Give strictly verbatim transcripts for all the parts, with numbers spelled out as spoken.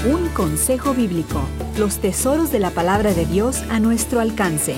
Un consejo bíblico. Los tesoros de la palabra de Dios a nuestro alcance.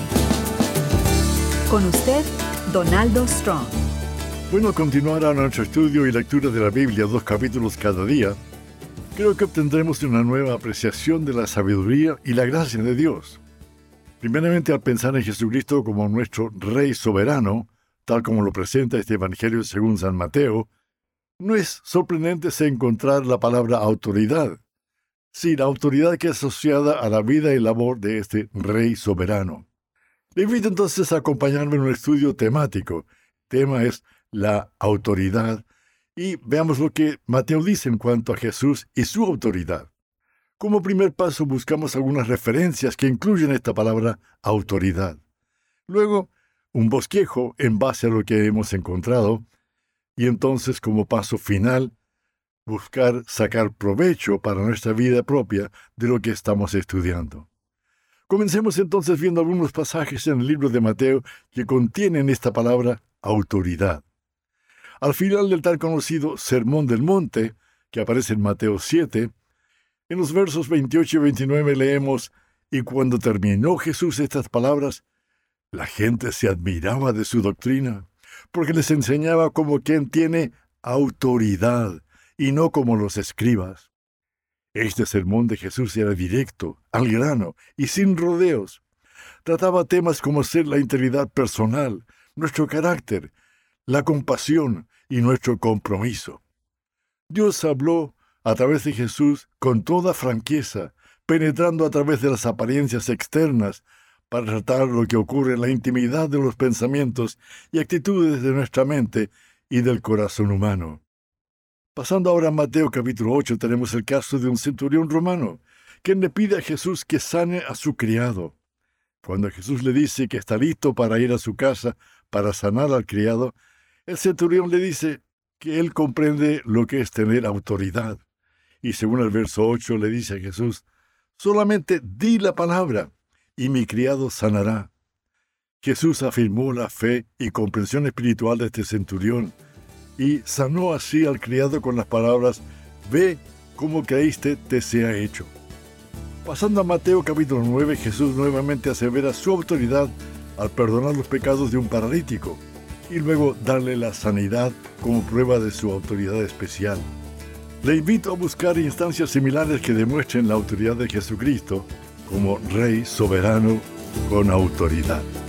Con usted, Donaldo Strong. Bueno, continuar a nuestro estudio y lectura de la Biblia, dos capítulos cada día, creo que obtendremos una nueva apreciación de la sabiduría y la gracia de Dios. Primeramente, al pensar en Jesucristo como nuestro Rey soberano, tal como lo presenta este Evangelio según San Mateo, no es sorprendente encontrar la palabra autoridad. Sí, la autoridad que es asociada a la vida y labor de este Rey soberano. Le invito entonces a acompañarme en un estudio temático. El tema es la autoridad. Y veamos lo que Mateo dice en cuanto a Jesús y su autoridad. Como primer paso buscamos algunas referencias que incluyen esta palabra autoridad. Luego, un bosquejo en base a lo que hemos encontrado. Y entonces, como paso final, buscar sacar provecho para nuestra vida propia de lo que estamos estudiando. Comencemos entonces viendo algunos pasajes en el libro de Mateo que contienen esta palabra autoridad. Al final del tan conocido Sermón del Monte, que aparece en Mateo siete, en los versos veintiocho y veintinueve leemos: «Y cuando terminó Jesús estas palabras, la gente se admiraba de su doctrina, porque les enseñaba como quien tiene autoridad, y no como los escribas». Este sermón de Jesús era directo, al grano y sin rodeos. Trataba temas como ser la integridad personal, nuestro carácter, la compasión y nuestro compromiso. Dios habló a través de Jesús con toda franqueza, penetrando a través de las apariencias externas para tratar lo que ocurre en la intimidad de los pensamientos y actitudes de nuestra mente y del corazón humano. Pasando ahora a Mateo capítulo ocho, tenemos el caso de un centurión romano, quien le pide a Jesús que sane a su criado. Cuando Jesús le dice que está listo para ir a su casa para sanar al criado, el centurión le dice que él comprende lo que es tener autoridad. Y según el verso ocho le dice a Jesús: «Solamente di la palabra, y mi criado sanará». Jesús afirmó la fe y comprensión espiritual de este centurión, y sanó así al criado con las palabras: «Ve, como creíste, te sea hecho». Pasando a Mateo capítulo nueve, Jesús nuevamente asevera su autoridad al perdonar los pecados de un paralítico, y luego darle la sanidad como prueba de su autoridad especial. Le invito a buscar instancias similares que demuestren la autoridad de Jesucristo como Rey soberano con autoridad.